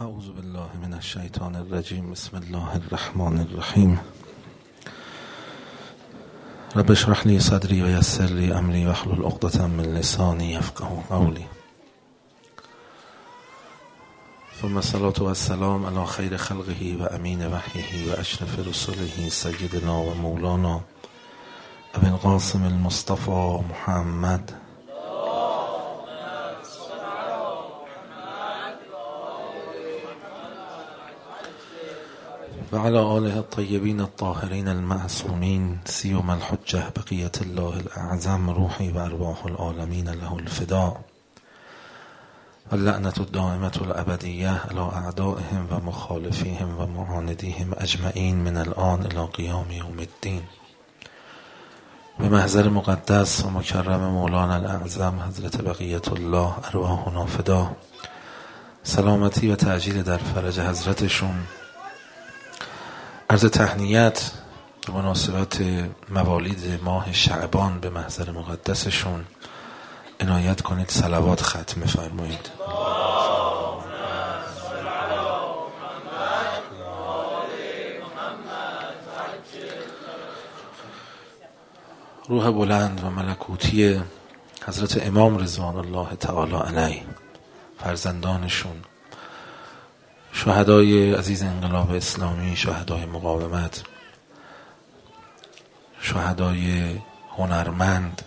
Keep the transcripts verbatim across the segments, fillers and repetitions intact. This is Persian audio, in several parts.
اعوذ بالله من الشیطان الرجیم. بسم الله الرحمن الرحیم. رب اشرح لی صدری و یسر لی امری واحلل عقدة من لسانی یفقهوا قولی. ثم الصلاة والسلام علی خیر خلقه و امین وحیه و اشرف رسله سیدنا و مولانا ابی القاسم المصطفى محمد و علی آله الطیبین الطاهرین المعصومین سیما الحجة بقیة الله الاعظم روحی و ارواح العالمین له الفداء و اللعنة الدائمة الابدیة علی اعدائهم و مخالفیهم و معاندیهم اجمعین من الآن الی قیام یوم الدین. به محضر مقدس و مکرم مولانا الاعظم حضرت بقیت الله ارواحنا فدا، سلامتی و تعجیل در فرج حضرتشون. عرض تهنیت به مناسبت موالید ماه شعبان به محضر مقدسشون. عنایت کنید صلوات ختم فرمایید. روح بلند و ملکوتی حضرت امام رضوان الله تعالی علیه، فرزندانشون، شهدای عزیز انقلاب اسلامی، شهدای مقاومت، شهدای هنرمند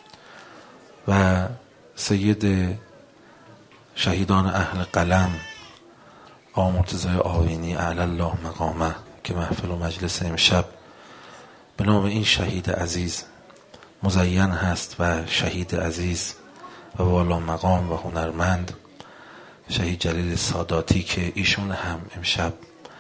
و سید شهیدان اهل قلم آقا مرتضی آوینی اعلی الله مقامه که محفل و مجلس امشب به نام این شهید عزیز مزین هست و شهید عزیز و والا مقام و هنرمند شهید جلیل ساداتی که ایشون هم امشب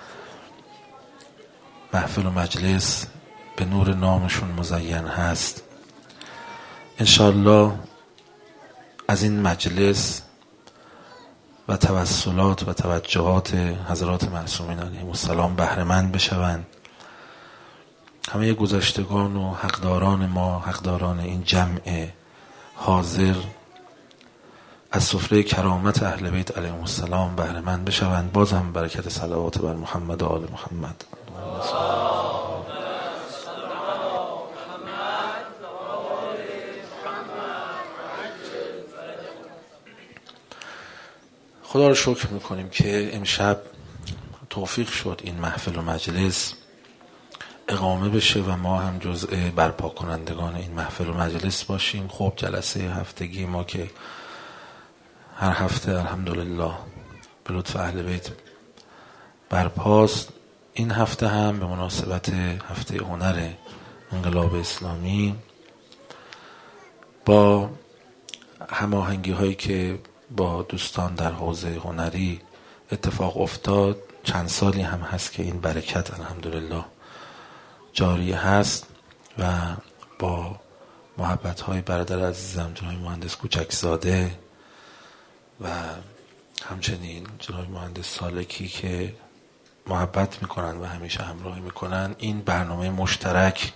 محفل و مجلس به نور نامشون مزین هست. انشاءالله از این مجلس و توسلات و توجهات حضرات معصومین علیهم السلام بهره مند بشوند. همه گذشتگان و حقداران ما، حقداران این جمع حاضر، از سفره کرامت اهل بیت علیهم السلام بهره مند بشوند. باز هم برکت صلوات بر محمد و آل محمد. خدا رو شکر میکنیم که امشب توفیق شد این محفل و مجلس اقامه بشه و ما هم جزء برپا کنندگان این محفل و مجلس باشیم. خب جلسه هفتگی ما که هر هفته الحمدلله به لطف اهل بیت برپاست، این هفته هم به مناسبت هفته هنر انقلاب اسلامی با هماهنگی هایی که با دوستان در حوزه هنری اتفاق افتاد، چند سالی هم هست که این برکت الحمدلله جاری هست و با محبت های برادر عزیزم جناب مهندس کوچکزاده و همچنین جناب مهندس سالکی که محبت میکنن و همیشه همراهی میکنن، این برنامه مشترک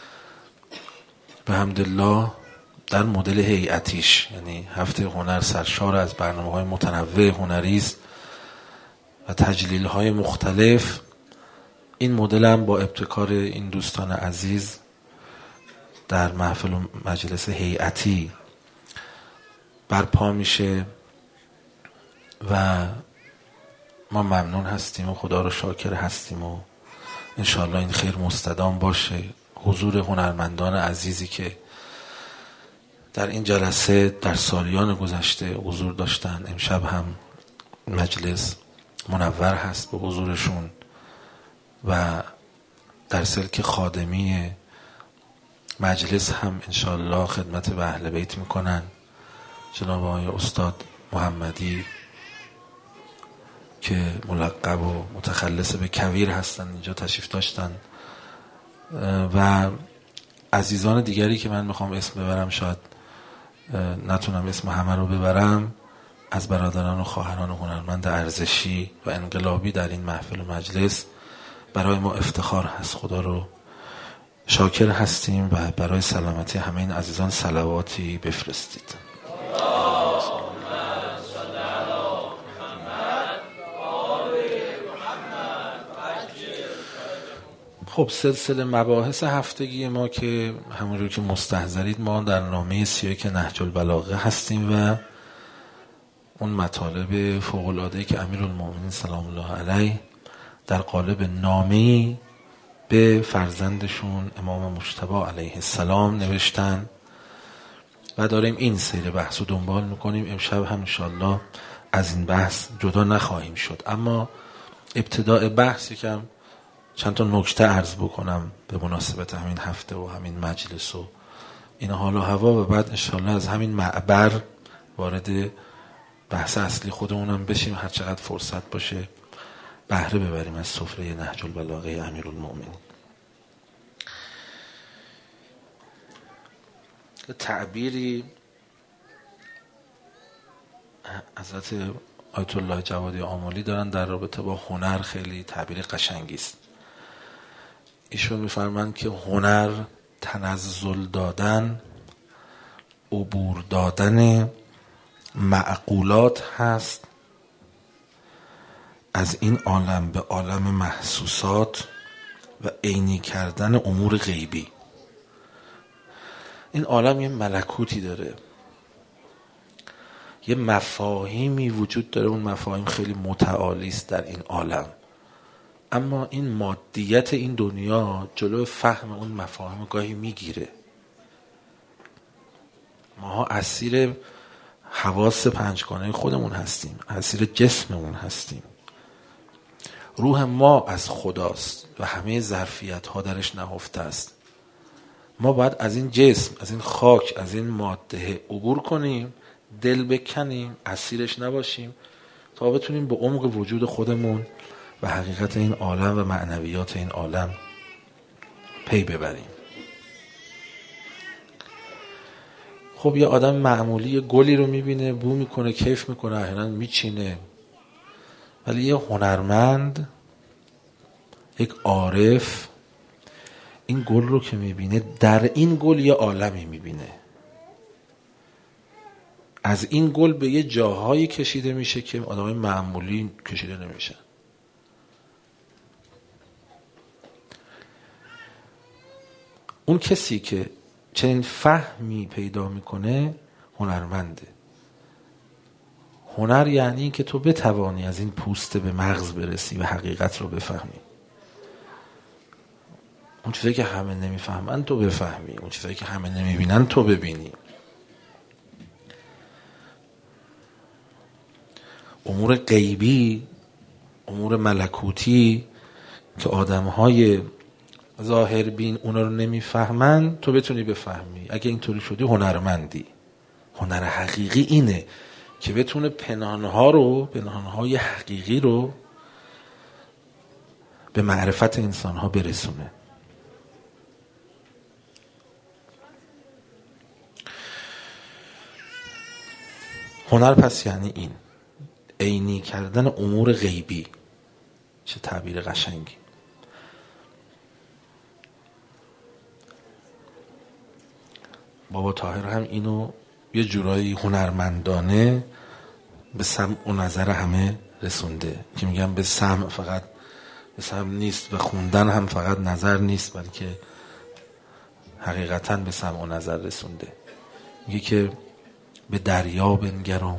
به حمدالله در مدل هیئتیش، یعنی هفته هنر سرشار از برنامه‌های متنوع هنری است و تجلیل‌های مختلف. این مدل هم با ابتکار این دوستان عزیز در محفل و مجلس هیئتی برپا میشه و ما ممنون هستیم و خدا رو شاکر هستیم و انشاءالله این خیر مستدام باشه. حضور هنرمندان عزیزی که در این جلسه در سالیان گذشته حضور داشتن، امشب هم مجلس منور هست به حضورشون و در سلک خادمی مجلس هم انشاءالله خدمت به اهل بیت میکنن. جناب آقای استاد محمدی که ملقب و متخلص به کویر هستن اینجا تشریف داشتن و عزیزان دیگری که من میخوام اسم ببرم شاید نتونم اسم همه رو ببرم، از برادران و خواهران و هنرمند ارزشی و انقلابی در این محفل و مجلس برای ما افتخار هست. خدا رو شاکر هستیم و برای سلامتی همه این عزیزان صلواتی بفرستید. خب سلسله مباحث هفتگی ما که همونجور که مستحضرید ما در نامه سی و یک نهج البلاغه هستیم و اون مطالب فوق‌العاده‌ای که امیرالمومنین سلام الله علیه در قالب نامه‌ای به فرزندشون امام مجتبی علیه السلام نوشتن و داریم این سیر بحث رو دنبال میکنیم. امشب هم انشاءالله از این بحث جدا نخواهیم شد، اما ابتداء بحث یکم چند تا نکته عرض بکنم به مناسبت همین هفته و همین مجلس و این حال و هوا و بعد انشاءالله از همین معبر وارد بحث اصلی خودمونم بشیم، هر چقدر فرصت باشه بهره ببریم از سفره نهج البلاغه امیرالمومنین. تعبیری حضرت آیت الله جوادی آملی دارن در رابطه با هنر، خیلی تعبیر قشنگی است. ایشون میفرمایند که هنر تنزل دادن، عبور دادن معقولات هست از این عالم به عالم محسوسات و عینی کردن امور غیبی. این عالم یه ملکوتی داره، یه مفاهیمی وجود داره، اون مفاهیم خیلی متعالی است در این عالم، اما این مادیت این دنیا جلو فهم اون مفاهیم گاهی میگیره. ماها اسیر حواس پنجگانه خودمون هستیم، اسیر جسممون هستیم. روح ما از خداست و همه ظرفیت ها درش نهفته است. ما باید از این جسم، از این خاک، از این ماده عبور کنیم، دل بکنیم، اسیرش نباشیم تا بتونیم به عمق وجود خودمون و حقیقت این عالم و معنویات این عالم پی ببریم. خب یه آدم معمولی گلی رو میبینه، بو میکنه، کیف میکنه، احیانا میچینه، ولی یه هنرمند، یک عارف این گل رو که میبینه، در این گل یه عالمی میبینه. از این گل به یه جاهایی کشیده میشه که آدمای معمولی کشیده نمیشن. اون کسی که چنین فهمی پیدا میکنه هنرمنده. هنر یعنی که تو بتوانی از این پوسته به مغز برسی و حقیقت رو بفهمی. اون چیزایی که همه نمیفهمن تو بفهمی، اون چیزایی که همه نمیبینن تو ببینی. امور غیبی، امور ملکوتی که آدمهای ظاهر بین اونا رو نمیفهمن تو بتونی بفهمی. اگه اینطوری شدی هنرمندی. هنر حقیقی اینه که بتونه پنهانها رو، پنهانهای حقیقی رو به معرفت انسانها برسونه. هنر پس یعنی این عینی کردن امور غیبی. چه تعبیر قشنگی. بابا طاهر هم اینو یه جورایی هنرمندانه به سمع و نظر همه رسونده که میگم به سمع فقط به سمع نیست، به خوندن هم فقط نظر نیست، بلکه حقیقتاً به سمع و نظر رسونده. میگه که به دریا بنگرم،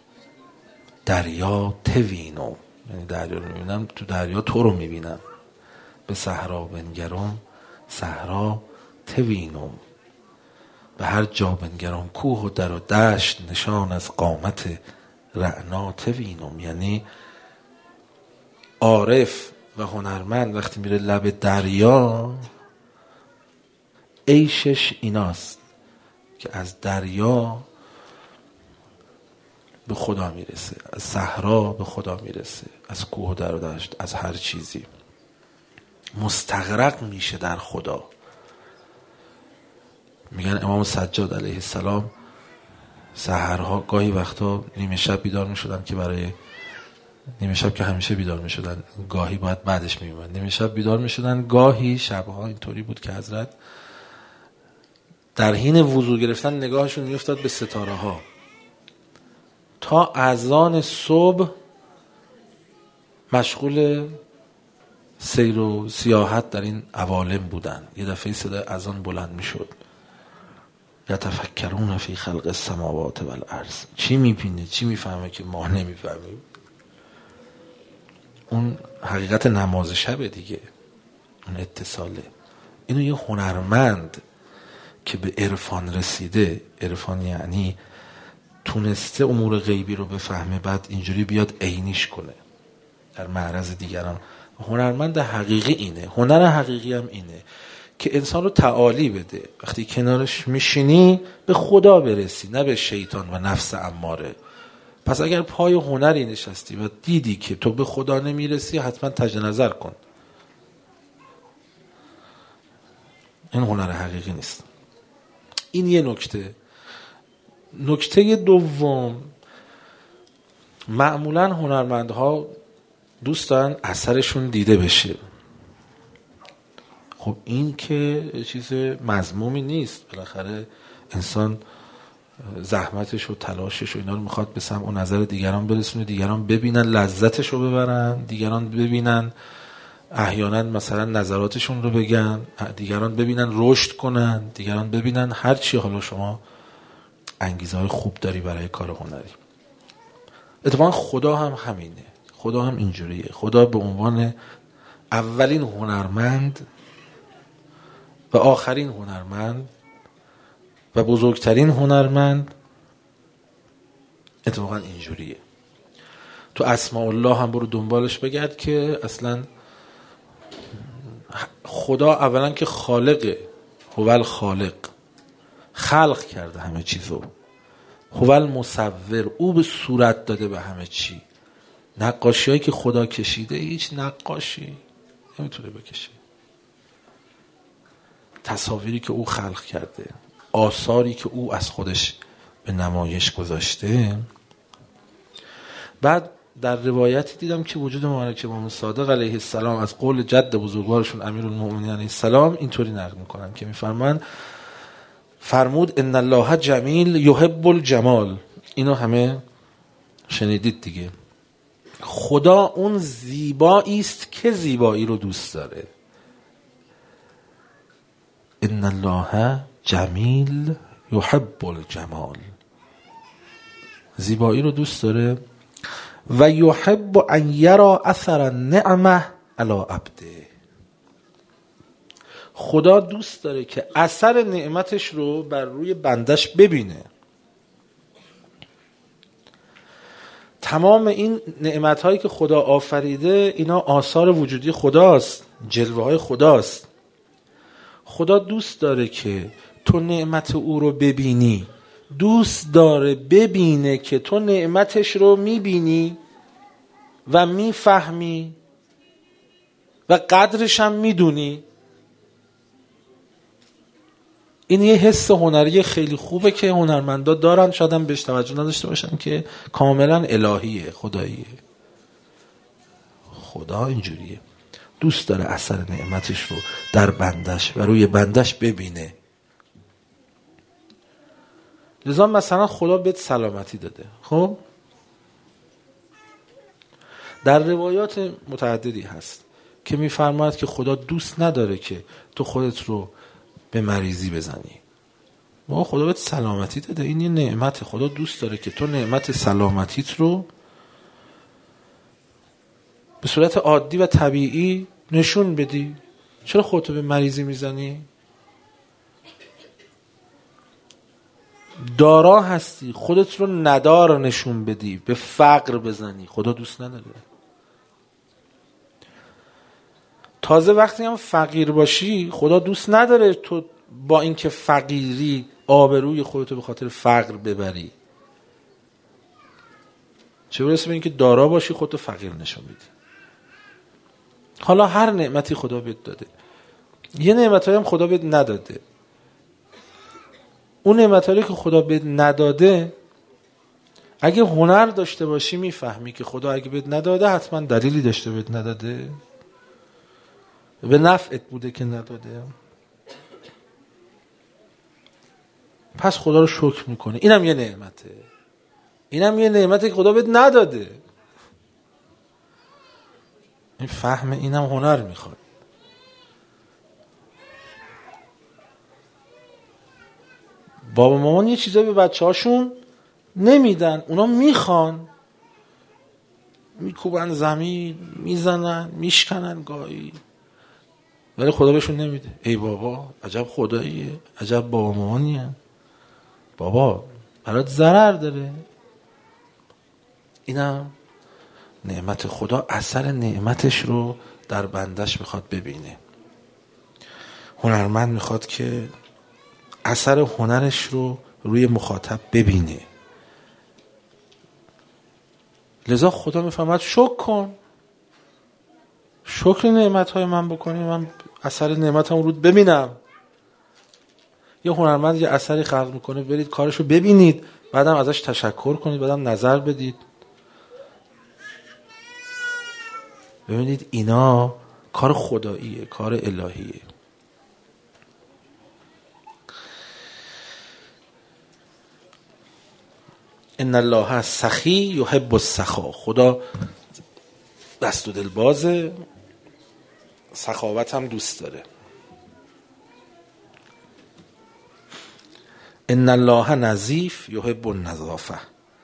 دریا توینم، یعنی دریا رو میبینم، تو دریا تو رو میبینم. به صحرا بنگرم، صحرا توینم، به هر جا بنگرم کوه و در و دشت، نشان از قامت رعنا توینم. یعنی عارف و هنرمند وقتی میره لب دریا، عیشش ایناست که از دریا به خدا میرسه، از صحرا به خدا میرسه، از کوه و در و دشت، از هر چیزی مستغرق میشه در خدا. میگن امام سجاد علیه السلام سحرها گاهی وقتا نیمه شب بیدار میشدن که برای نیمه شب که همیشه بیدار میشدن، گاهی باید بعدش میومد، نیمه شب بیدار میشدن، گاهی شبها اینطوری بود که حضرت در حین وضو گرفتن نگاهشون میافتاد به ستاره ها تا اذان صبح مشغول سیر و سیاحت در این عوالم بودن. یه دفعه صدای اذان بلند میشد، یتفکرون فی خلق السماوات والارض. چی میبینه چی میفهمه که ما نمیفهمیم؟ اون حقیقت نماز شبه دیگه، اون اتصاله. اینو یه هنرمند که به عرفان رسیده، عرفان یعنی تونسته امور غیبی رو بفهمه، بعد اینجوری بیاد عینیش کنه در معرض دیگران. هنرمند حقیقی اینه. هنر حقیقی هم اینه که انسان رو تعالی بده. وقتی کنارش میشینی به خدا برسی، نه به شیطان و نفس اماره. پس اگر پای هنری نشستی و دیدی که تو به خدا نمیرسی، حتما تجدید نظر کن. این هنر حقیقی نیست. این یه نکته. نکته دوم، معمولا هنرمندها دوست دارن اثرشون دیده بشه. خب این که چیز مذمومی نیست، بالاخره انسان زحمتش و تلاشش و اینا رو میخواد به سمع و نظر دیگران برسونه، دیگران ببینن، لذتش رو ببرن، دیگران ببینن، احیانا مثلا نظراتشون رو بگن، دیگران ببینن رشد کنن، دیگران ببینن هر چی حالا شما انگیزه های خوب داری برای کار هنری. اتفاقا خدا هم همینه. خدا هم اینجوریه. خدا به عنوان اولین هنرمند و آخرین هنرمند و بزرگترین هنرمند اتفاقا اینجوریه. تو اسماء الله هم برو دنبالش بگرد که اصلا خدا اولا که خالقه، هو الخالق، خلق کرده همه چیزو، هو المصور، او به صورت داده به همه چی. نقاشی هایی که خدا کشیده هیچ نقاشی نمیتونه بکشه. تصاویری که او خلق کرده، آثاری که او از خودش به نمایش گذاشته. بعد در روایتی دیدم که وجود مبارک امام صادق علیه السلام از قول جد بزرگوارشون امیرالمؤمنین علیه السلام اینطوری نقل میکنن که میفرمان فرمود ان الله جمیل یحب الجمال. اینو همه شنیدید دیگه. خدا اون زیبایی است که زیبایی رو دوست داره. ان الله جمیل یحب الجمال، زیبایی رو دوست داره. و یحب ان یرا اثر النعمه علی عبده، خدا دوست داره که اثر نعمتش رو بر روی بندش ببینه. تمام این نعمت هایی که خدا آفریده اینا آثار وجودی خداست، جلوه های خداست. خدا دوست داره که تو نعمت او رو ببینی، دوست داره ببینه که تو نعمتش رو میبینی و میفهمی و قدرش هم میدونی. این یه حس هنری خیلی خوبه که هنرمندا دارن، شاید هم بهش توجه نداشته باشن که کاملا الهیه، خداییه. خدا اینجوریه، دوست داره اثر نعمتش رو در بندش و روی بندش ببینه. لذا مثلا خدا بهت سلامتی داده. خب در روایات متعددی هست که میفرماید که خدا دوست نداره که تو خودت رو به مریضی بزنی. ما خدا بهت سلامتی داده، این یه نعمت. خدا دوست داره که تو نعمت سلامتیت رو به صورت عادی و طبیعی نشون بدی. چرا خودتو به مریضی میزنی؟ دارا هستی، خودت رو ندار نشون بدی، به فقر بزنی. خدا دوست نداره. تازه وقتی هم فقیر باشی خدا دوست نداره تو با اینکه فقیری آبروی خودتو به خاطر فقر ببری. چه برسه به اینکه دارا باشی خودتو فقیر نشون بدی. حالا هر نعمتی خدا بهت داده، یه نعمتایی هم خدا بهت نداده. اون نعمتایی که خدا بهت نداده اگه هنر داشته باشی میفهمی که خدا اگه بهت نداده حتما دلیلی داشته بهت نداده، به نفعت بوده که نداده. پس خدا رو شکر میکنه. اینم یه نعمته، اینم یه نعمته که خدا بهت نداده. این فهم اینم هنر میخواد. بابا مامان یه چیزایی به بچه هاشون نمیدن، اونا میخوان، میکوبن زمین، میزنن، میشکنن گاهی، ولی خدا بهشون نمیده. ای بابا عجب خداییه، عجب بابا مامانیه. بابا برات ضرر داره. اینم نعمت خدا، اثر نعمتش رو در بندش میخواد ببینه. هنرمند میخواد که اثر هنرش رو روی مخاطب ببینه. لذا خدا میفهمد شکر کن، شکر نعمتهای من بکنی، من اثر نعمتم رو ببینم. یه هنرمند یه اثری خلق میکنه، برید کارشو ببینید، بعدم ازش تشکر کنید، بعدم نظر بدید. ببینید اینا کار خداییه، کار الهیه. ان الله سخی یحب السخا. خدا دست و دل بازه، سخاوت هم دوست داره. ان الله نظیف یحب النظافه.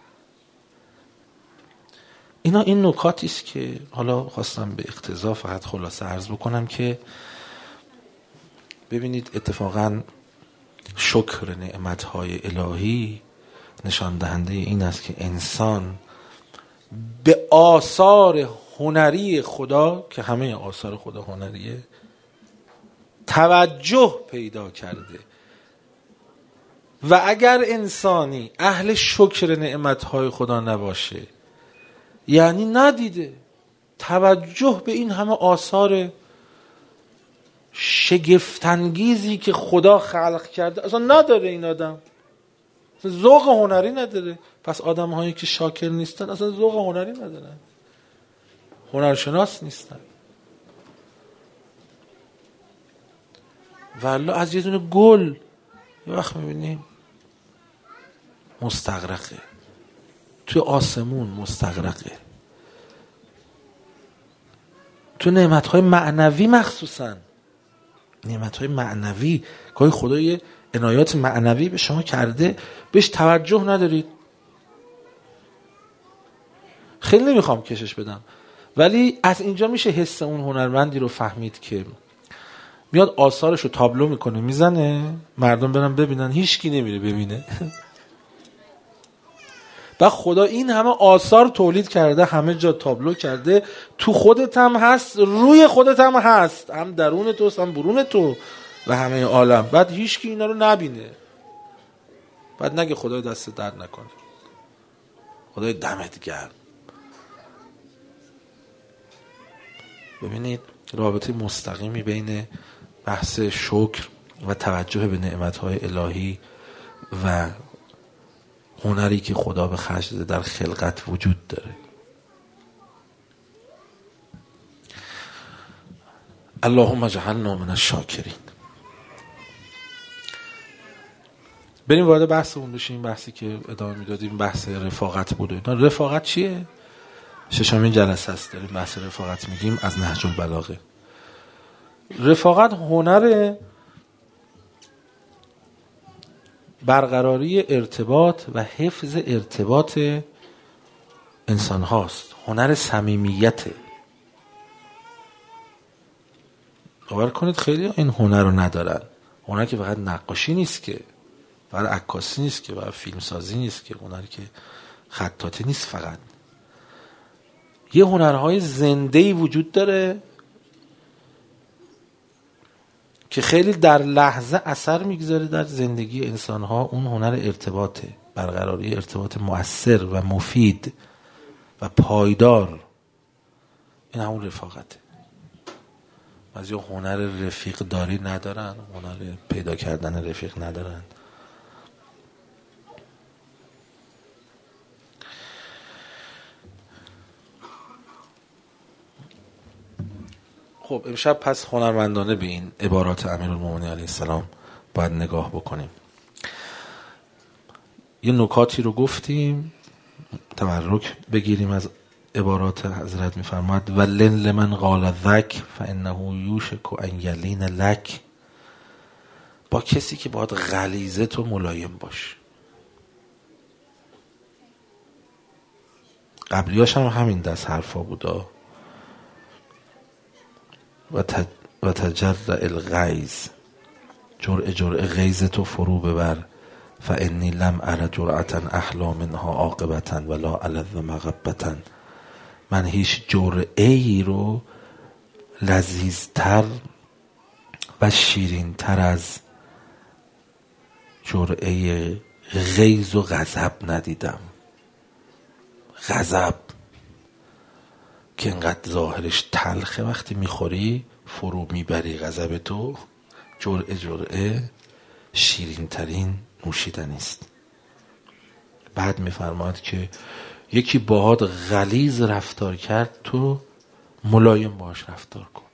اینا این نکاتی است که حالا خواستم به اقتضا فقط خلاصه عرض بکنم که ببینید اتفاقا شکر نعمتهای الهی نشان دهنده این است که انسان به آثار هنری خدا، که همه آثار خدا هنریه، توجه پیدا کرده. و اگر انسانی اهل شکر نعمتهای خدا نباشه، یعنی ندیده، توجه به این همه آثار شگفت‌انگیزی که خدا خلق کرده اصلا نداره، این آدم ذوق هنری نداره. پس آدم هایی که شاکر نیستن اصلا ذوق هنری ندارن، هنرشناس نیستن. والله از یه دونه گل یه وقت میبینیم مستغرقه، توی آسمون مستغرقه، تو نعمتهای معنوی، مخصوصا نعمتهای معنوی که خدا یه عنایات معنوی به شما کرده، بهش توجه ندارید. خیلی نمیخوام کشش بدم، ولی از اینجا میشه حس اون هنرمندی رو فهمید که میاد آثارش رو تابلو میکنه، میزنه، مردم برن ببینن، هیچکی نمیره ببینه. و خدا این همه آثار تولید کرده، همه جا تابلو کرده، تو خودت هم هست، روی خودت هم هست، هم درون توست هم برون تو و همه عالم. بعد هیچکی اینا رو نبینه، بعد نگه خدای دست درد نکنه، خدای دمت گرم. ببینید رابطه مستقیمی بین بحث شکر و توجه به نعمتهای الهی و هنری که خدا به خرج داده در خلقت وجود داره. اللهم اجعلنا من الشاکرین. بریم وارد بحثمون بشیم. بحثی که ادامه میدادیم بحث رفاقت بود. رفاقت چیه؟ ششمین جلسه است داریم بحث رفاقت میگیم از نهج البلاغه. رفاقت هنر برقراری ارتباط و حفظ ارتباط انسان هاست، هنر صمیمیته. باور کنید خیلی این هنر رو ندارن. هنر که فقط نقاشی نیست، که فقط عکاسی نیست، که فقط فیلمسازی نیست، که هنر که خطاطی نیست، فقط یه هنرهای زنده‌ای وجود داره که خیلی در لحظه اثر میگذاره در زندگی انسان‌ها. اون هنر ارتباطه، برقراری ارتباط مؤثر و مفید و پایدار. این همون رفاقته. بعضی هنر رفیق داری ندارن، هنر پیدا کردن رفیق ندارن. خب امشب پس هنرمندانه به این عبارات امیرالمومنین علیه السلام باید نگاه بکنیم. یه نکاتی رو گفتیم، تبرک بگیریم از عبارات حضرت میفرماد و لن من قال ذک فانه یوشک ان یلین لک. با کسی که باید غلیظه تو ملایم باش. قبلیاش هم همین دست حرفا بودا. و تج... و تجرع الغیظ، جرعه جرعه غیظ تو فرو ببر. فانی لم ار جرعتا احلا منها عاقبتا ولا الذ مغبتا. من هیچ جرعه ای رو لذیذتر و شیرینتر از جرعه غیظ و غضب ندیدم. غضب که انقدر ظاهرش تلخه، وقتی میخوری فرو میبری غضب تو، جرعه جرعه شیرین ترین نوشیدنی است. بعد میفرماد که یکی باهات غلیظ رفتار کرد، تو ملایم باش رفتار کن.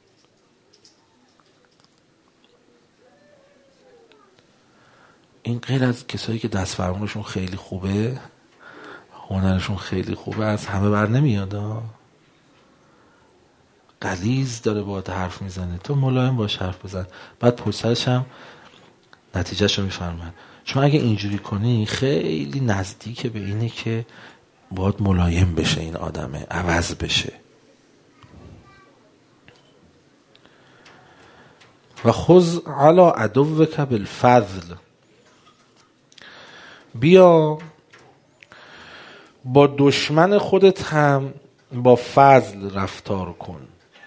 این غیر از کسایی که دست فرمونشون خیلی خوبه، هنرشون خیلی خوبه، از همه بر نمیاد. غلیظ داره باهات حرف میزنه، تو ملایم باش حرف بزن. بعد پشتش هم نتیجهشو میفرماد، چون اگه اینجوری کنی خیلی نزدیک به اینه که باهات ملایم بشه، این آدمه عوض بشه. و خذ علی عدوک بالفضل. بیا با دشمن خودت هم با فضل رفتار کن.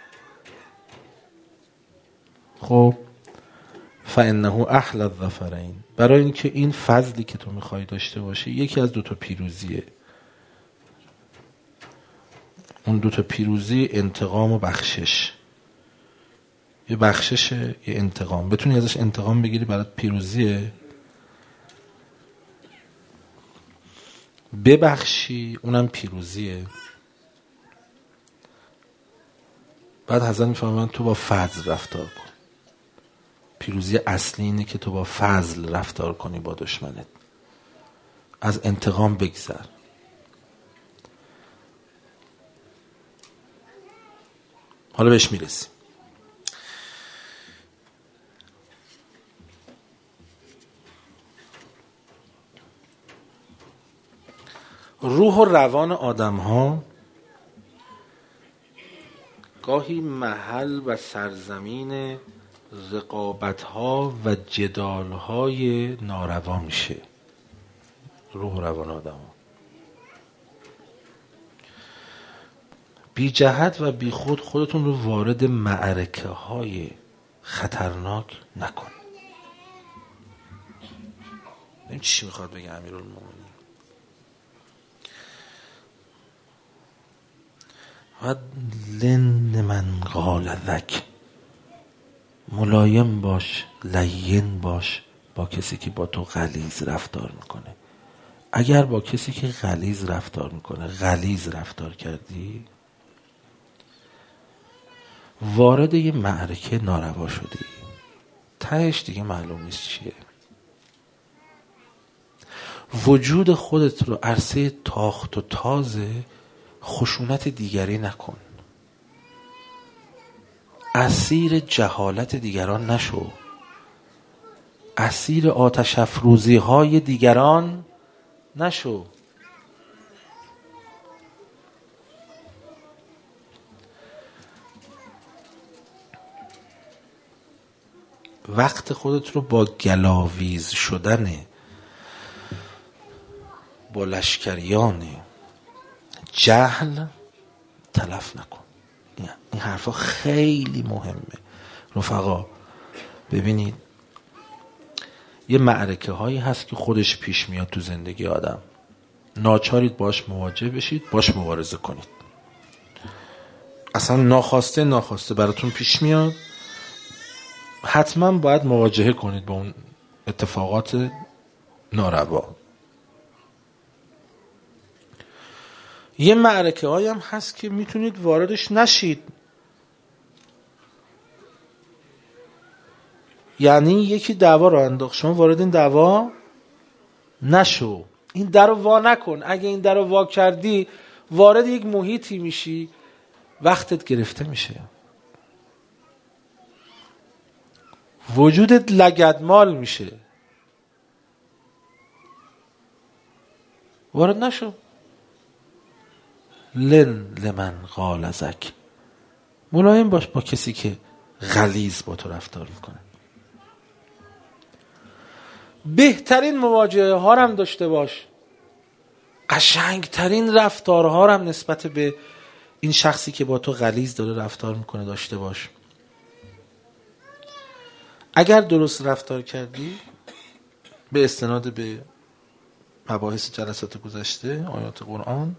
خب فانه احلی الظفرین، برای اینکه این فضلی که تو میخوای داشته باشی یکی از دوتا پیروزیه. اون دوتا پیروزی انتقام و بخشش. یه بخششه، یه انتقام. بتونی ازش انتقام بگیری برات پیروزیه، ببخشی اونم پیروزیه. بعد حضرت میفرمان تو با فضل رفتار کن. پیروزی اصلی اینه که تو با فضل رفتار کنی با دشمنت، از انتقام بگذر. حالا بهش میرسیم. روح و روان آدم ها گاهی محل و سرزمین رقابت ها و جدال های ناروا میشه. روح و روان آدم ها بی جهت و بی خود خودتون رو وارد معرکه های خطرناک نکن. این چی میخواد بگه امیرالمومنین؟ و لن من قال ذک، ملایم باش، لین باش با کسی که با تو غلیظ رفتار میکنه. اگر با کسی که غلیظ رفتار میکنه غلیظ رفتار کردی، وارد یه معرکه ناروا شدی، تهش دیگه معلوم نیست چیه. وجود خودت رو عرصه تاخت و تاز خشونت دیگری نکن. اسیر جهالت دیگران نشو. اسیر آتش افروزی های دیگران نشو. وقت خودت رو با گلاویز شدن با لشکریان جهل تلف نکن. این حرفا خیلی مهمه رفقا. ببینید یه معرکه هایی هست که خودش پیش میاد تو زندگی آدم، ناچارید باش مواجه بشید، باش مبارزه کنید. اصلا ناخواسته ناخواسته براتون پیش میاد، حتما باید مواجهه کنید با اون اتفاقات ناروا. یه معرکه هایی هم هست که میتونید واردش نشید. یعنی یکی دعوا رو انداخت، شما وارد این دعوا نشو. این در رو وا نکن. اگه این در رو وا کردی وارد یک محیطی میشی وقتت گرفته میشه، وجودت لگدمال میشه. وارد نشو. لن لمن قال ازک، ملایم باش با کسی که غلیظ با تو رفتار میکنه. بهترین مواجهه ها هم داشته باش، قشنگترین رفتارها هم نسبت به این شخصی که با تو غلیظ داره رفتار میکنه داشته باش. اگر درست رفتار کردی به استناد به مباحث جلسات گذشته، آیات قرآن،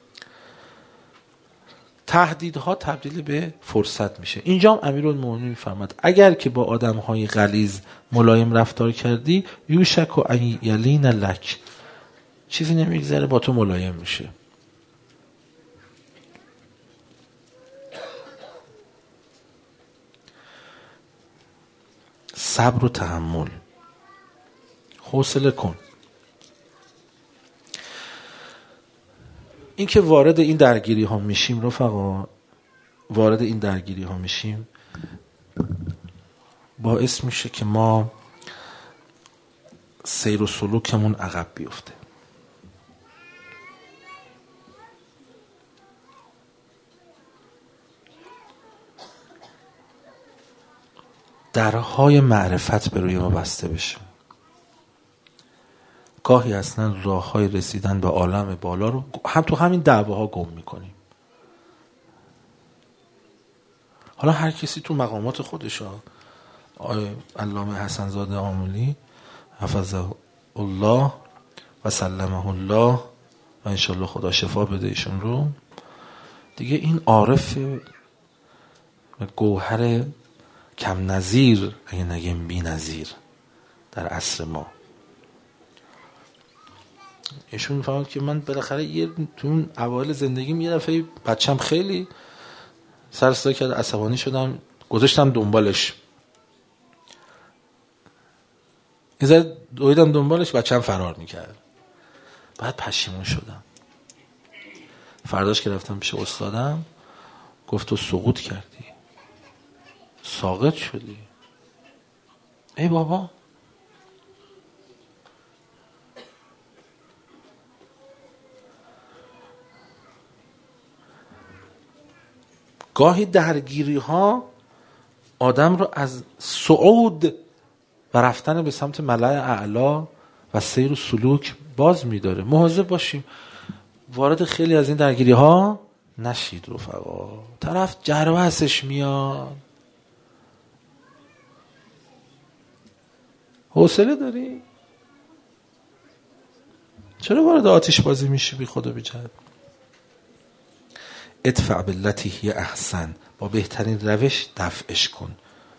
تهدیدها تبدیل به فرصت میشه. اینجا هم امیرالمومنین میفرماد اگر که با آدمهای غلیظ ملایم رفتار کردی، یوشک و ان یلین لک، چیزی نمیگذره با تو ملایم میشه. صبر و تحمل، حوصله کن. این که وارد این درگیری ها میشیم رفقا، وارد این درگیری ها میشیم باعث میشه که ما سیر و سلوکمون عقب بیفته. درهای معرفت به روی ما بسته بشه. گاهی اصلا راه های رسیدن به عالم بالا رو هم تو همین دعواها گم میکنیم. حالا هر کسی تو مقامات خودش ها، آقای علامه حسن زاده آملی حفظه الله و سلمه الله و انشالله خدا شفا بده ایشون رو، دیگه این عارف و گوهر کم نظیر، اگه نگیم بی نظیر در عصر ما، ایشون فهمید که من بالاخره یه تو اون اوایل زندگیم یه دفعه بچم خیلی سر صدا کرد، عصبانی شدم، گذاشتم دنبالش، یه ذره دویدم دنبالش، بچم فرار میکرد. بعد پشیمون شدم. فرداش که رفتم پیش استادم گفت تو سقوط کردی، ساقط شدی. ای بابا، گاهی درگیری ها آدم رو از صعود و رفتن به سمت ملأ اعلا و سیر و سلوک باز میداره. مواظب باشیم وارد خیلی از این درگیری ها نشید رفقا. طرف جروسش میاد، حوصله داری؟ چرا وارد آتش بازی میشی بی خدا بی جهت؟ ادفع بالتی هی احسن، با بهترین روش دفعش کن.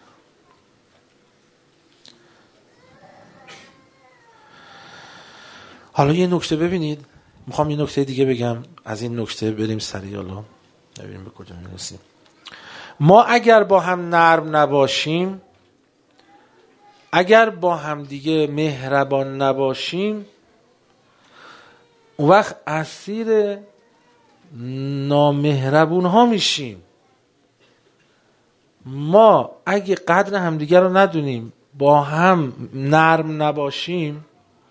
حالا یه نکته ببینید، میخوام یه نکته دیگه بگم، از این نکته بریم سریع، حالا ببینیم به کجا میرسیم. ما اگر با هم نرم نباشیم، اگر با هم دیگه مهربان نباشیم، اون وقت اسیر نامهربون ها میشیم. ما اگه قدر همدیگه رو ندونیم، با هم نرم نباشیم،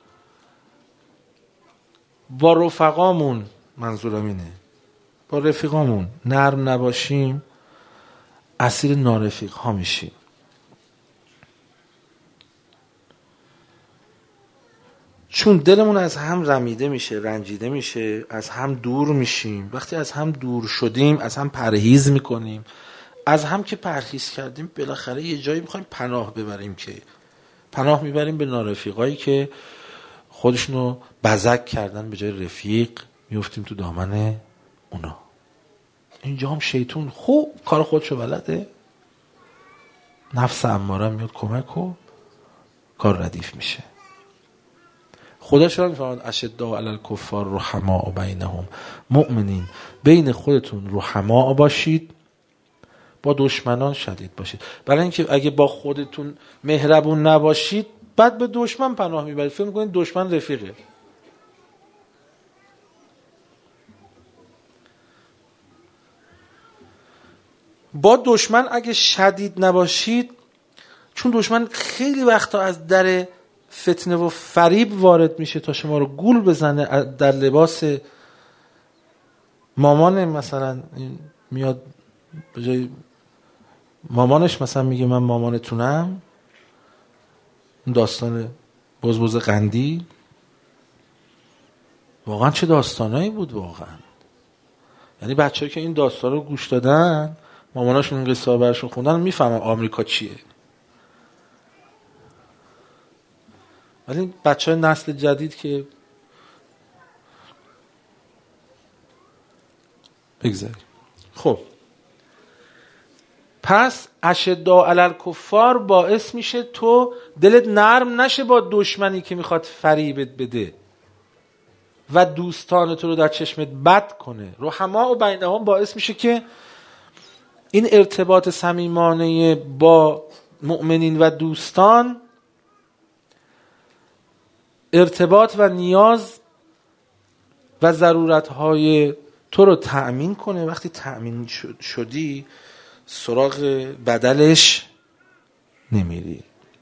با رفقامون، منظورم اینه، با رفیقامون نرم نباشیم، اسیر نارفیق ها میشیم. چون دلمون از هم رمیده میشه، رنجیده میشه، از هم دور میشیم. وقتی از هم دور شدیم، از هم پرهیز میکنیم. از هم که پرهیز کردیم، بالاخره یه جایی میخوایم پناه ببریم، که پناه میبریم به نارفیقایی که خودشونو بزک کردن به جای رفیق، میفتیم تو دامن اونا. اینجا هم شیطون خوب کار خودشو بلده، نفس اماره میاد کمک و کار ردیف میشه. خدا شما میفرماد اشداء علی الکفار رحماء بینهم، مؤمنین بین خودتون رحماء باشید، با دشمنان شدید باشید. برای اینکه اگه با خودتون مهربون نباشید، بعد به دشمن پناه میبرید، فکر میکنید دشمن رفیقه. با دشمن اگه شدید نباشید، چون دشمن خیلی وقتا از در فتنه و فریب وارد میشه تا شما رو گول بزنه، در لباس مامان مثلا میاد به جای مامانش مثلا میگه من مامانتونم، داستان بزبز قندی واقعا چه داستانایی بود واقعا. یعنی بچه‌ها که این داستان رو گوش دادن، ماماناشون این قصه رو براشون خوندن، میفهمن آمریکا چیه. ولی بچه‌های نسل جدید که بگذاریم. خب پس اشداء علی الکفار باعث میشه تو دلت نرم نشه با دشمنی که میخواد فریبت بده و دوستان تو رو در چشمت بد کنه. رحماء و بینهم باعث میشه که این ارتباط صمیمانه با مؤمنین و دوستان ارتباط و نیاز و ضرورتهای تو رو تأمین کنه. وقتی تأمین شدی سراغ بدلش نمیری.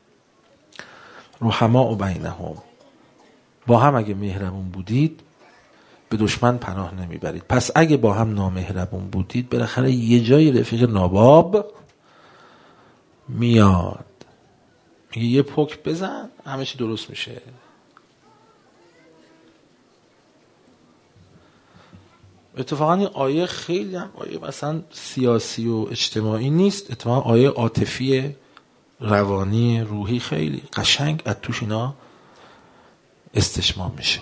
رحماء و بینهم، با هم اگه مهربون بودید به دشمن پناه نمیبرید. پس اگه با هم نامهربون بودید بالاخره یه جای رفیق ناباب میاد میگه یه پک بزن همه چی درست میشه. اتفاقا این آیه خیلی هم آیه مثلا سیاسی و اجتماعی نیست، اتفاقا آیه عاطفی، روانی، روحی، خیلی قشنگ از توش اینا استشمام میشه.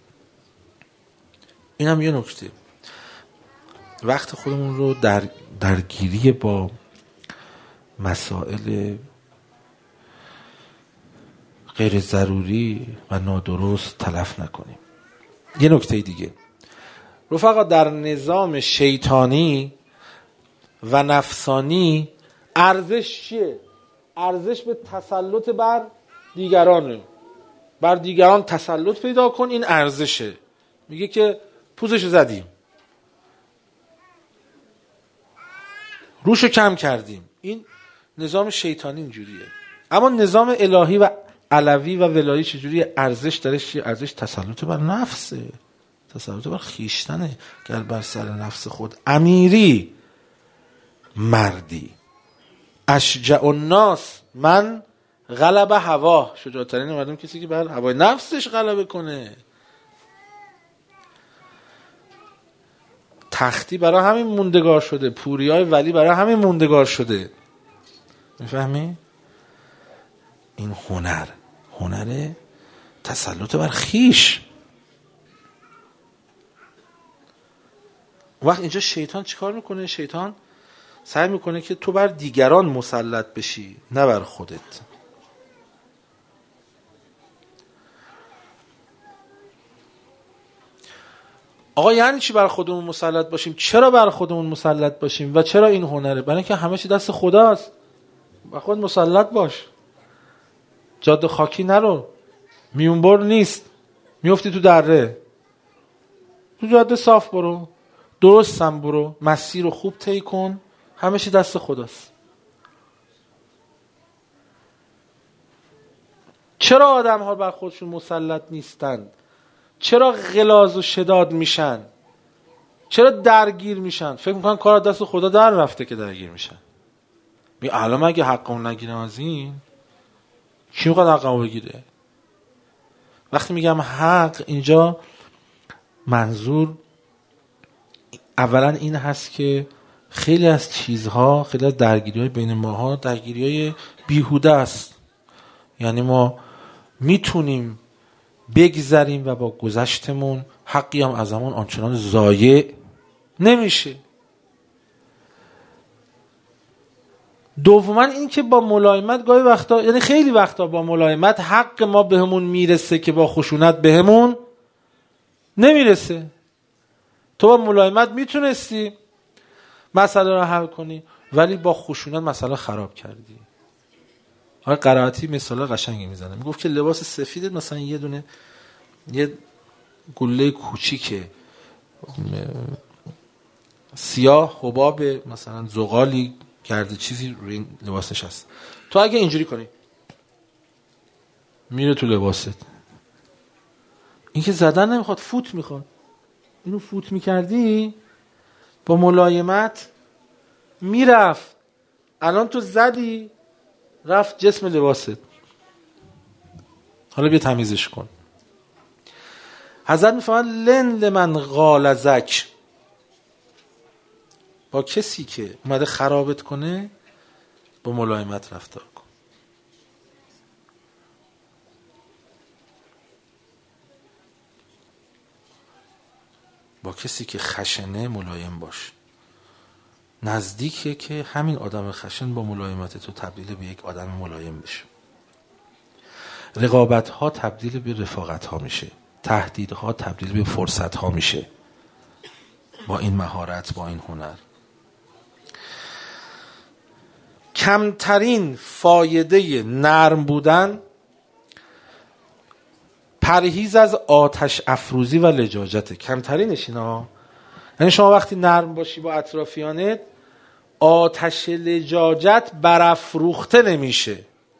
این هم یه نکته. وقت خودمون رو در درگیری با مسائل غیر ضروری و نادرست تلف نکنیم. یه نکته دیگه رفقا، در نظام شیطانی و نفسانی ارزش چیه؟ ارزش به تسلط بر دیگرانه. بر دیگران تسلط پیدا کن، این ارزشه. میگه که پوزشو زدیم، روشو کم کردیم. این نظام شیطانی اینجوریه. اما نظام الهی و علوی و ولایی چجوریه؟ ارزش درش چیه؟ ارزش تسلط بر نفسه، تسلط بر خیشتنه. گر بر سر نفس خود امیری مردی، اشجع الناس من غلب هوا. شجاعترین مردم کسی که بر هوای نفسش غلبه کنه. تختی برای همین موندگار شده، پوریای ولی برای همین موندگار شده. میفهمی؟ این هنر هنر تسلط بر خیش. وقت اینجا شیطان چیکار میکنه؟ شیطان سعی میکنه که تو بر دیگران مسلط بشی، نه بر خودت. آقا یعنی چی بر خودمون مسلط باشیم؟ چرا بر خودمون مسلط باشیم و چرا این هنره؟ برای اینکه همه چی دست خداست. بر خود مسلط باش. جاده خاکی نرو، میونبر نیست، میفتی تو دره. تو جاده صاف برو، درست هم برو، مسیر رو خوب طی کن، همه چی دست خداست. چرا آدم ها بر خودشون مسلط نیستند؟ چرا غلاظ و شداد میشن؟ چرا درگیر میشن؟ فکر میکنن کار دست خدا در رفته که درگیر میشن. می الان اگه حقمون نگیرم از این، کی میخواد حقمو بگیره؟ وقتی میگم حق اینجا منظور اولا این هست که خیلی از چیزها، خیلی از درگیری‌های بین ماها درگیری‌های بیهوده است. یعنی ما میتونیم بگذریم و با گذشتمون حقی هم از همون آنچنان ضایع نمیشه. دوما این که با ملایمت گاهی وقتا، یعنی خیلی وقتا با ملایمت حق ما بهمون میرسه که با خشونت بهمون نمیرسه. تو با ملایمت میتونستی مسئله رو حل کنی ولی با خشونت مسئله خراب کردی. آقای قرائتی مثال قشنگی میزنه، میگفت که لباس سفیدت مثلا یه دونه یه گله کوچیکه سیاه حباب مثلا زغالی کرده چیزی روی این لباسش هست. تو اگه اینجوری کنی میره تو لباست. این که زدن نمیخواد، فوت میخواد. اینو فوت میکردی با ملایمت میرفت. الان تو زدی رفت جسم لباست. حالا بیا تمیزش کن. حضرت میفهمد لن لمن قال زک، با کسی که اومده خرابت کنه با ملایمت رفتار کن. با کسی که خشنه ملایم باش. نزدیکه که همین آدم خشن با ملایمت تو تبدیل به یک آدم ملایم بشه. رقابت ها تبدیل به رفاقت ها میشه. تهدیدها تبدیل به فرصت ها میشه. با این مهارت، با این هنر. کمترین فایده نرم بودن پرهیز از آتش افروزی و لجاجت. کمترینش اینا. یعنی شما وقتی نرم باشی با اطرافیانت، آتش لجاجت برافروخته نمیشه.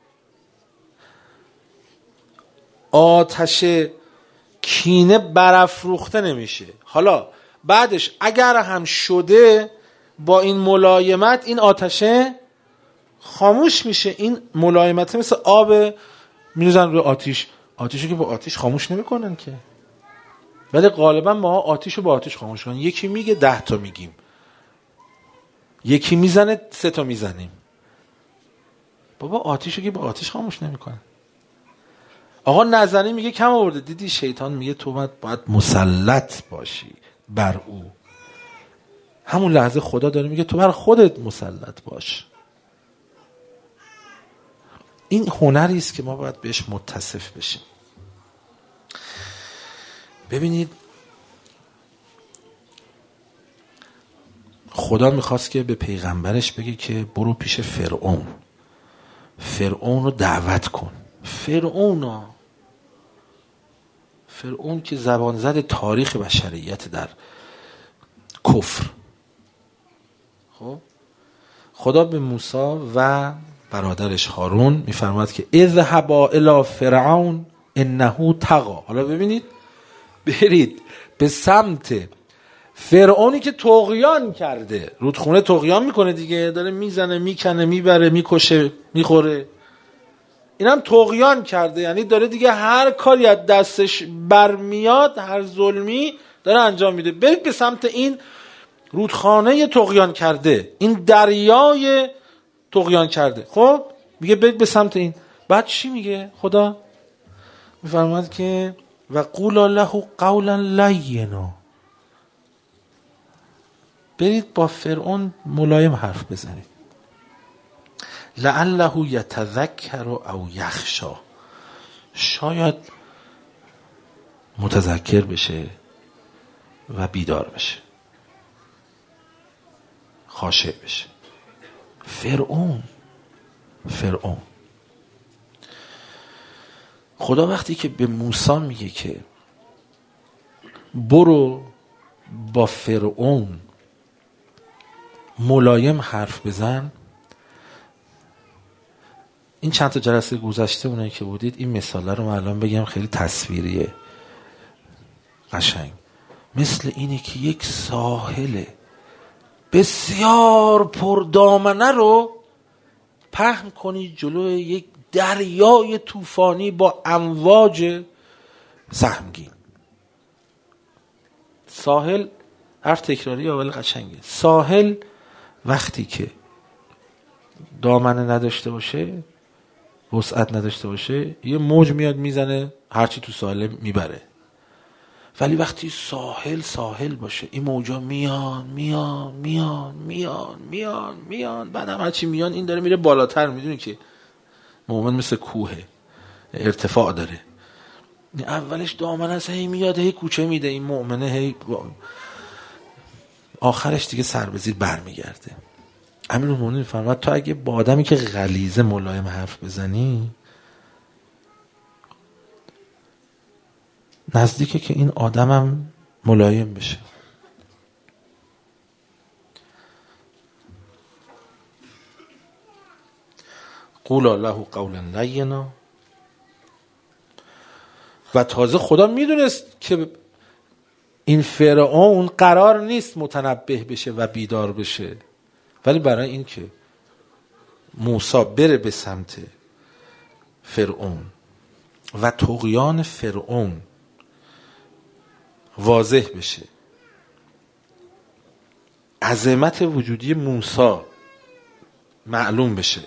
آتش کینه برافروخته نمیشه. حالا بعدش اگر هم شده با این ملایمت این آتشه خاموش میشه. این ملایمت مثل آب میریزن روی آتیش. آتیشو که با آتیش خاموش نمیکنن که، ولی غالبا ما آتیشو با آتیش خاموش کنن. یکی میگه ده تا میگیم، یکی میزنه سه تا میزنیم. بابا آتیشو که با آتیش خاموش نمیکنن. آقا نزنی میگه کم آورده. دیدی شیطان میگه تو باید مسلط باشی بر او. همون لحظه خدا داره میگه تو بر خودت مسلط باش. این هنری است که ما باید بهش متصف بشیم. ببینید خدا میخواست که به پیغمبرش بگه که برو پیش فرعون، فرعون رو دعوت کن. فرعون ها فرعون که زبان زد تاریخ بشریت در کفر. خب خدا به موسی و برادرش هارون میفرماد که اذهبا الی فرعون انه طغی. حالا ببینید برید به سمت فرعونی که طغیان کرده. رودخونه طغیان میکنه دیگه، داره میزنه میکنه میبره میکشه میخوره. اینم طغیان کرده، یعنی داره دیگه هر کاری از دستش برمیاد، هر ظلمی داره انجام میده. برید به سمت این رودخانه طغیان کرده، این دریای طغیان کرده. خب میگه برید به سمت این. بعد چی میگه خدا؟ میفرماد که و قولا له قولا لینا. برید با فرعون ملایم حرف بزنید. لعله یتذکر او یخشی. شاید متذکر بشه و بیدار بشه، خاشع بشه. فرعون فرعون خدا وقتی که به موسی میگه که برو با فرعون ملایم حرف بزن، این چند تا جلسه گذشته اونایی که بودید این مثاله رو من الان بگم، خیلی تصویریه قشنگ. مثل اینه که یک ساحل بسیار پردامنه رو پهن کنی جلوی یک دریای طوفانی با امواج سهمگین. ساحل حرف تکراری ولی قشنگه. ساحل وقتی که دامنه نداشته باشه، وسعت نداشته باشه، یه موج میاد میزنه هرچی تو ساحل میبره. ولی وقتی ساحل ساحل باشه، این موجا میان میان میان میان میان میان بعد هم هرچی میان این داره میره بالاتر. میدونی که مومن مثل کوهه، ارتفاع داره. اولش دامنه است، هی میاد هی کوچه میده این مؤمنه، هی آخرش دیگه سر به زیر برمیگرده. امیرالمومنین میفرماد تو اگه با آدمی که غلیظه ملایم حرف بزنی، نزدیکه که این آدمم ملایم بشه. قولا له قولا لینا. و تازه خدا میدونست که این فرعون قرار نیست متنبه بشه و بیدار بشه، ولی برای این که موسی بره به سمت فرعون و طغیان فرعون واضح بشه، عظمت وجودی موسی معلوم بشه،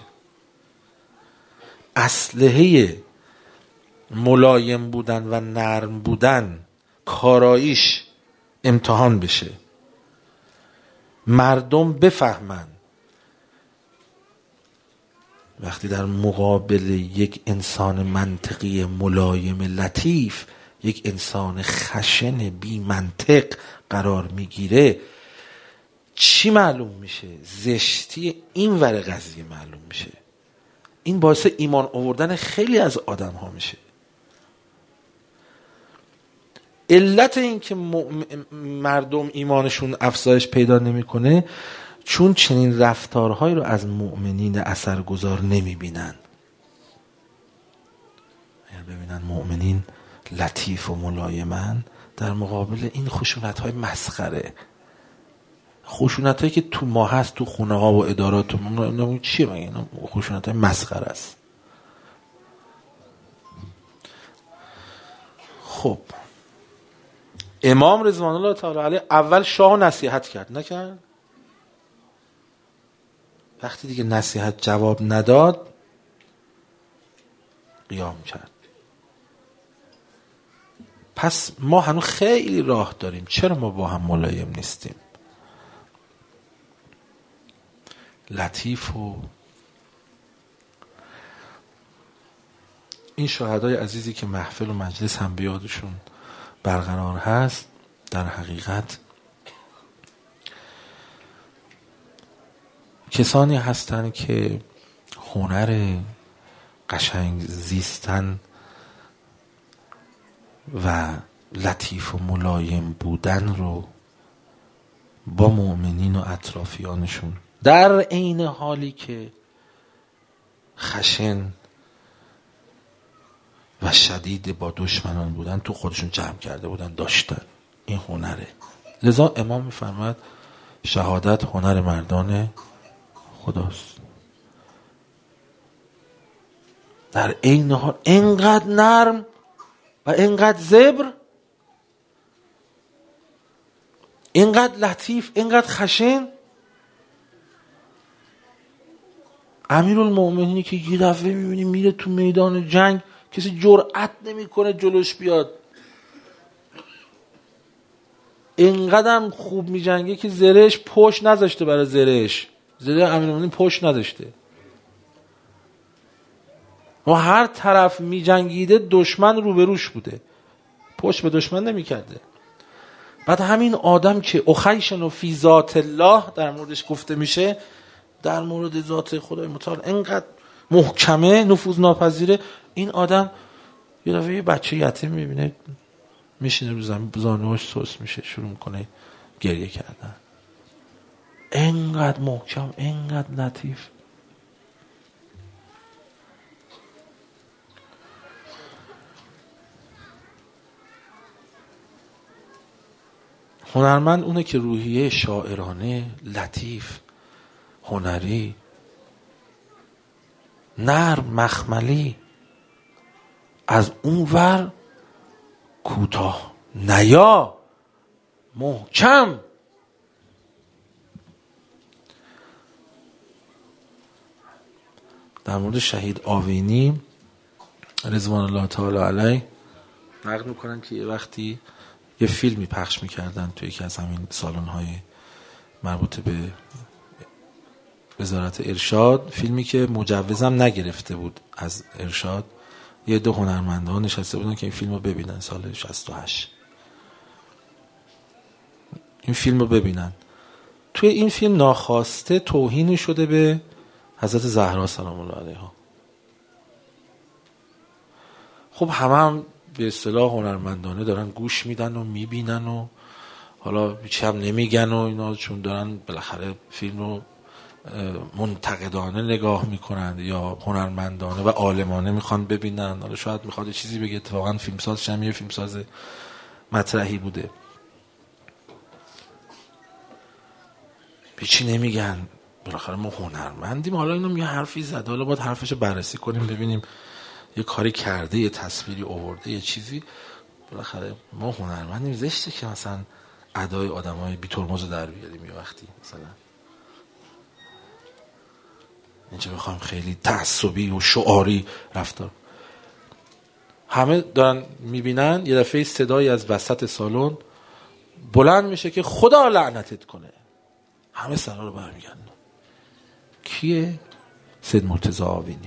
اسلحه ملایم بودن و نرم بودن کاراییش امتحان بشه، مردم بفهمن وقتی در مقابل یک انسان منطقی ملایم لطیف یک انسان خشن بی منطق قرار میگیره چی معلوم میشه؟ زشتی این ور قضیه معلوم میشه. این باعث ایمان آوردن خیلی از آدم ها میشه. علت این که مردم ایمانشون افزایش پیدا نمیکنه چون چنین رفتارهایی رو از مؤمنین اثرگذار نمیبینن. اگر ببینن مؤمنین لطیف و ملایمن در مقابل این خشونت‌های مسخره، خشونت‌هایی که تو ما هست، تو خونه ها و ادارات و چیه مگه اینا خشونت‌های مسخره است. خب امام رضوان الله تعالی علیه اول شاه نصیحت کرد، نکرد؟ وقتی دیگه نصیحت جواب نداد قیام کرد. پس ما هنوز خیلی راه داریم. چرا ما با هم ملایم نیستیم؟ لطیف و این شهدای عزیزی که محفل و مجلس هم بیادشون برقرار هست در حقیقت کسانی هستند که هنر قشنگ زیستن و لطیف و ملایم بودن رو با مؤمنین و اطرافیانشون در عین حالی که خشن و شدید با دشمنان بودن تو خودشون جمع کرده بودن، داشتن. این هنره. لذا امام میفرماد شهادت هنر مردان خداست. در عین حال اینقدر نرم و اینقدر زبر، اینقدر لطیف، اینقدر خشن. امیرالمومنینی که یه دفعه میبینی میره تو میدان جنگ کسی جرأت نمیکنه جلوش بیاد، اینقدر خوب میجنگه که زرهش پشت نذاشته. برای زرهش زره امیرالمومنین پشت نذاشته و هر طرف میجنگیده دشمن روبروش بوده، پشت به دشمن نمیکرده. بعد همین آدم که اخیشن و فی ذات الله در موردش گفته میشه، در مورد ذات خدای متعال اینقدر محکمه، نفوذ ناپذیره. این آدم یه دفعه یه بچه یتیم میبینه میشینه رو زمین، زانوهاش سوس میشه، شروع میکنه گریه کردن. اینقدر محکم، اینقدر لطیف. هنرمند اونه که روحیه شاعرانه، لطیف، هنری، نرم، مخملی، از اون ور کوتاه نیا، محکم. در مورد شهید آوینی رضوان الله تعالی علیه نقل میکنن که یه وقتی یه فیلمی پخش میکردن توی یکی از همین سالن‌های مربوط به وزارت ارشاد، فیلمی که مجوزم نگرفته بود از ارشاد. یه دو هنرمندان نشسته بودن که این فیلم رو ببینن سال شصت و هشت. این فیلم رو ببینن. توی این فیلم ناخواسته توهین شده به حضرت زهرا سلام الله علیها. خب همه هم به اصطلاح هنرمندانه دارن گوش میدن و میبینن و حالا هیچ هم نمیگن و اینا، چون دارن بالاخره فیلم رو منتقدانه نگاه میکنند یا هنرمندانه و عالمانه میخوان ببینن. حالا شاید میخواد چیزی بگه، اتفاقا فیلمساز شمیه فیلمساز مطرحی بوده، پیچی نمیگن. بالاخره ما هنرمندیم. حالا اینو یه حرفی زد، حالا باید حرفشو بررسی کنیم ببینیم یه کاری کرده، یه تصویری آورده، یه چیزی. بالاخره ما هنرمندیم. زشته که مثلا ادای آدمای بی ترمز در بیاریم. یه وقتی مثلا اینجا بخوام خیلی تعصبی و شعاری رفتار، همه دارن میبینن، یه دفعه صدایی از وسط سالن بلند میشه که خدا لعنتت کنه. همه سرها رو برمیگردن. کیه؟ سید مرتضی آوینی.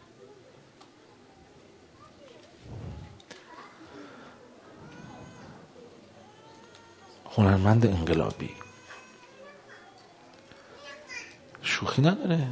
هنرمند انقلابی، شوخی نداره.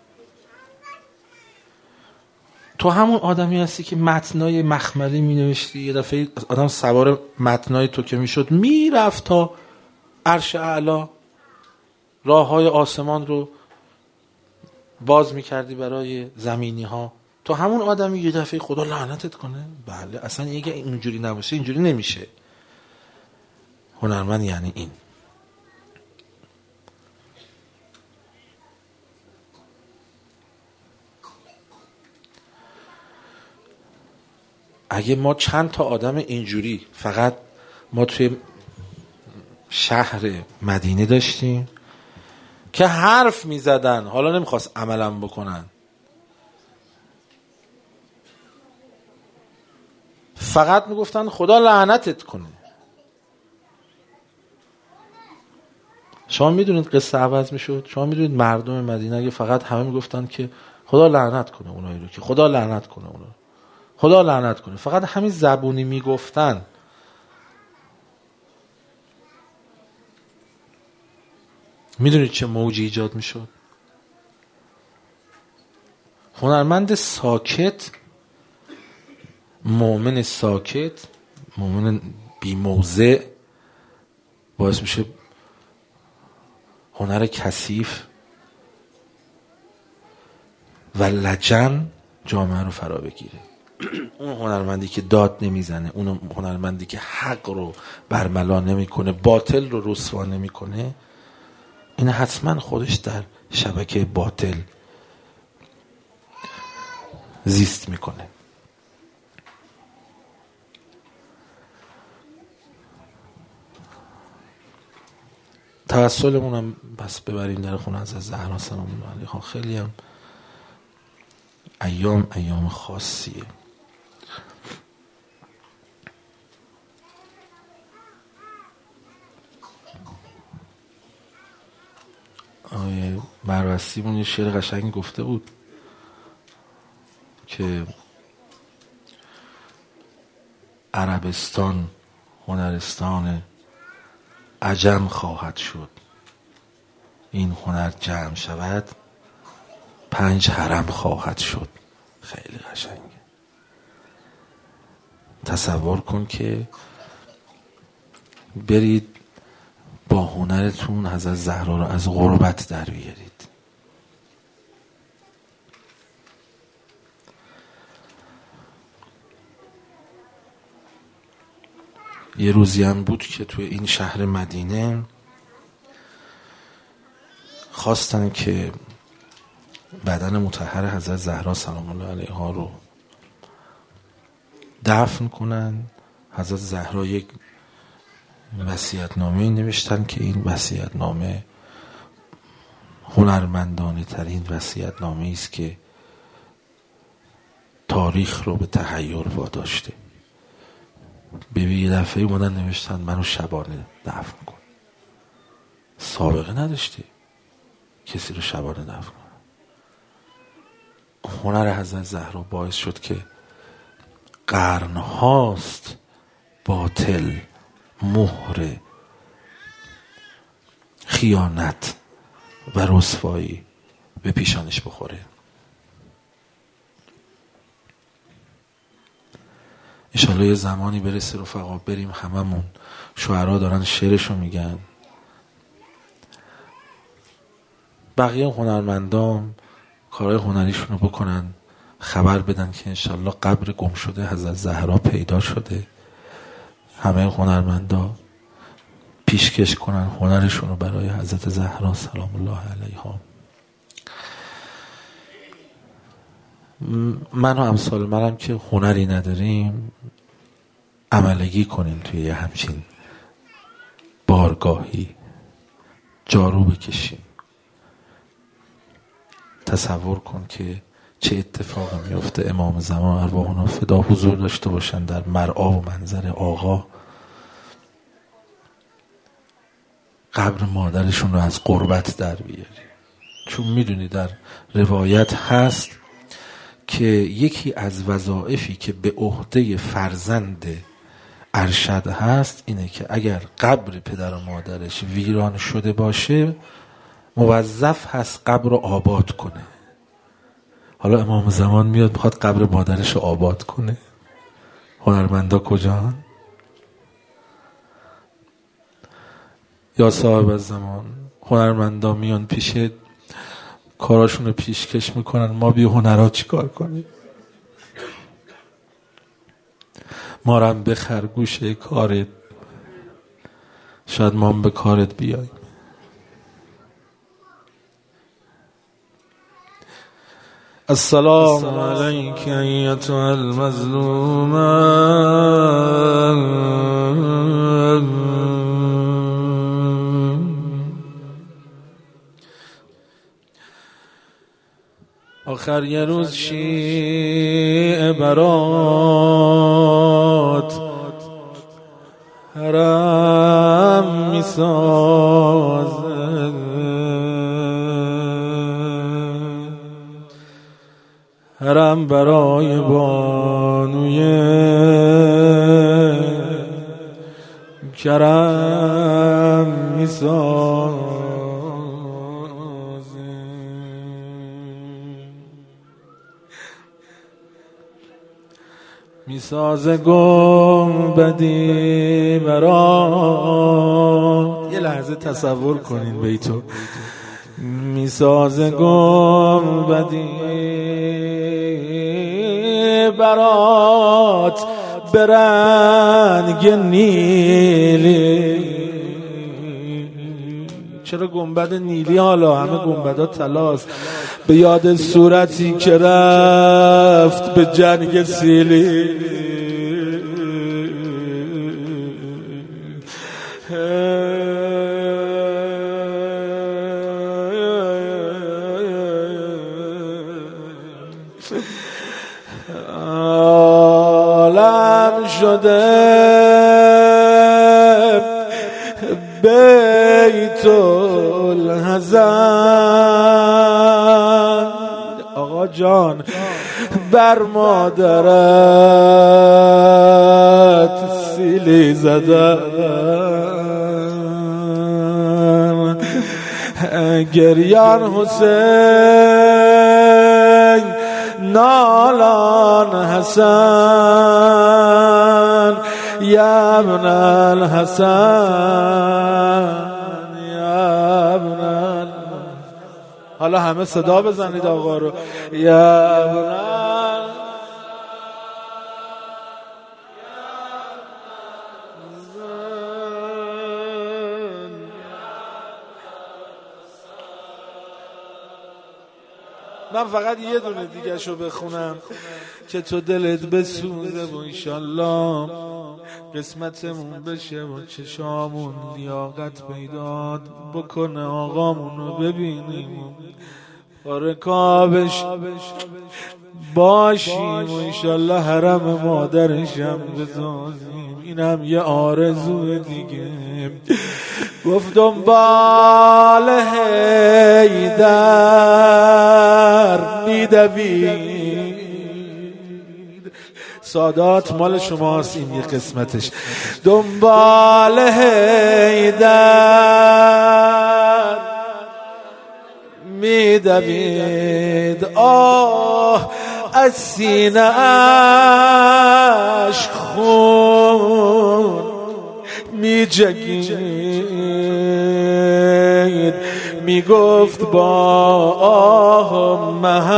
تو همون آدمی هستی که متنای مخملی می نوشتی، یه دفعه آدم سوار متنای تو که می شد می رفت تا عرش اعلا، راه های آسمان رو باز می کردی برای زمینی ها. تو همون آدمی یه دفعه خدا لعنتت کنه. بله، اصلا اگه اینجوری نباشه اینجوری نمیشه. هنرمند یعنی این. اگه ما چند تا آدم اینجوری فقط ما توی شهر مدینه داشتیم که حرف می زدن، حالا نمیخواست عملم بکنن، فقط میگفتن خدا لعنتت کنه، شما میدونید قصه عوض میشد؟ شما میدونید مردم مدینه اگه فقط همه میگفتن که خدا لعنت کنه اونایی رو، که خدا لعنت کنه اونو، خدا لعنت کنه، فقط همین زبونی میگفتن، میدونید چه موجی ایجاد میشد؟ هنرمند ساکت، مؤمن ساکت، مؤمن بی موضع باعث میشه هنر کثیف و لجن جامعه رو فرا بگیره. اون هنرمندی که داد نمیزنه، اون هنرمندی که حق رو برملا نمیکنه، باطل رو رسوا نمیکنه، این حتما خودش در شبکه باطل زیست میکنه. توسلمون هم بس ببریم در خونه از زهرا سلام الله علیها. خیلی هم ایام ایام خاصیه. آیه مروسیمون یه شعر قشنگ گفته بود که عربستان هنرستان عجم خواهد شد، این هنر جمع شود پنج حرم خواهد شد. خیلی قشنگه. تصور کن که برید با هنرتون حضرت زهرا رو از غربت در بیارید. یه روزی هم بود که توی این شهر مدینه خواستن که بدن مطهر حضرت زهرا سلام الله علیها رو دفن کنن. حضرت زهرا یک وصیت‌نامه نوشتن که این وصیت‌نامه هنرمندانه ترین وصیت‌نامه است که تاریخ رو به تحیر واداشته. ببین یه دفعه اومدن نوشتن منو شبانه دفن کن. سابقه نداشته کسی رو شبانه دفن کن. هنر حضرت زهرا باعث شد که قرنهاست باطل، مهر، خیانت و رسوایی به پیشانش بخوره. انشالله یه زمانی برسه رفقا بریم هممون، شعرها دارن شعرشو میگن، بقیه هنرمندان کارهای هنریشون رو بکنن، خبر بدن که انشالله قبر گم شده حضرت زهرا پیدا شده. همه هنرمندا پیشکش کنن هنرشون رو برای حضرت زهرا سلام الله علیها. من و امثال منم که هنری نداریم عملگی کنیم توی یه همچین بارگاهی، جارو بکشیم. تصور کن که چه اتفاقی میفته امام زمان ارواحنا فدا حضور داشته باشن در مرعا و منظر آقا، قبر مادرشون رو از قربت در بیاری. چون میدونی در روایت هست که یکی از وظایفی که به عهده فرزند ارشد هست اینه که اگر قبر پدر و مادرش ویران شده باشه موظف هست قبر رو آباد کنه. حالا امام زمان میاد میخواد قبر مادرش رو آباد کنه، هنرمندا کجان؟ یا صاحب الزمان هنرمندا میان پیش کاراشون رو پیشکش میکنن، ما بی هنرها چی کار کنیم؟ ما رو هم بخر گوشه کارت، شاید ما هم به کارت بیاییم. السلام علیک ایتها المظلومه آخر یه روز شیعه برات حرم میسازه، حرم برای بانوی کرم میسازه. میسازه گنبدی برات. یه لحظه تصور کنین بیتو. میسازه گنبدی برات به رنگ نیلی. چرا گنبد نیلی؟ حالا همه گنبدها طلاست. به یاد صورتی که رفت به جنگ سیلی. عالم شده بیت الحزن. آقا جان بر مادرت سیلی زدن. گریان حسین نالان حسن یا ابن الحسن یا ابن الحسن. حالا همه صدا بزنید آقا رو. یا ابن الحسن. من فقط یه دونه دیگه شو بخونم که تو دلت بسوزه و انشالله قسمتمون بشه و چشامون لیاقت پیدا بکنه آقامون رو ببینیم و رکابش باشیم و انشالله حرم مادرشم بسازیم. اینم یه آرزو دیگه. گفتم بال حیدر میدوید. سادات مال شماست این یه قسمتش. دنبال حیدر میدوید. آه از سینه اش خون می جگید. میگفت با آه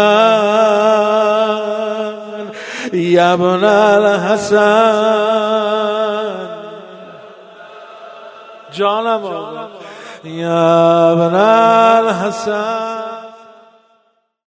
مهن یبن الحسن جانم آقا یبن الحسن